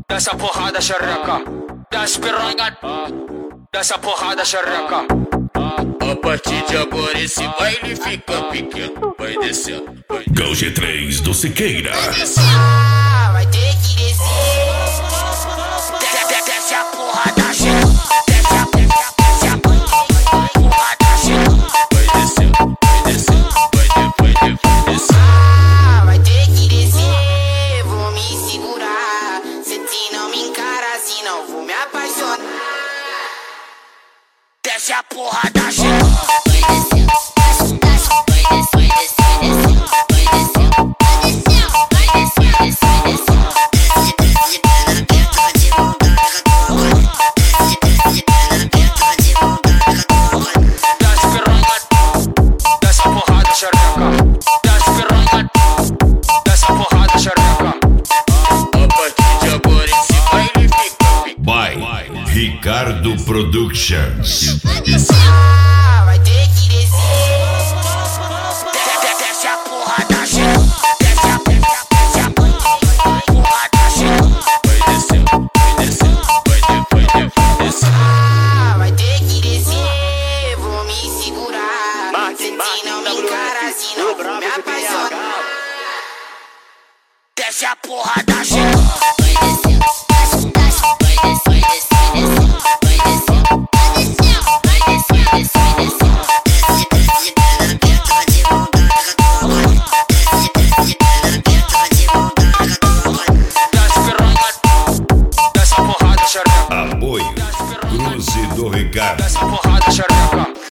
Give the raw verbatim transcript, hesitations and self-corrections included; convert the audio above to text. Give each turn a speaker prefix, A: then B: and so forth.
A: Dessa porrada xereca, das piranha, dessa porrada xereca.
B: A partir de agora esse baile fica pequeno. Vai descendo, vai descendo.
C: Gol G três do Siqueira.
B: Vai descendo.
D: Ah, vai ter que descer. Desce a porrada xereca. Desce a porrada xereca.
B: Vai descendo, vai descendo, vai de, vai de, vai descendo.
D: Ah, vai ter que descer. Vou me segurar. Se não me encara, se não vou me apaixonar. Desce a porrada xereca.
E: Vai descendo, vai descendo, vai descendo, vai descendo, vai descendo, vai descendo, vai descendo, vai descendo. Desce, desce, perna aberta de vontade com a tua mãe. Desce, desce, perna aberta de vontade com a tua mãe.
A: Das piranha, dessa porrada xereca. Das piranha, dessa porrada xereca.
B: A partir de agora esse baile fica pequeno.
C: By Ricardo Productions.
B: Vai descendo.
D: Ah, vai ter que descer. Desce a porrada xereca. Desce a porrada xereca.
B: Vai descendo, vai descendo, vai de, vai de, vai descendo.
D: Ah, vai ter que descer. Vou me segurar. Se não me encara, se não vou me apaixonar. Desce a porrada xereca.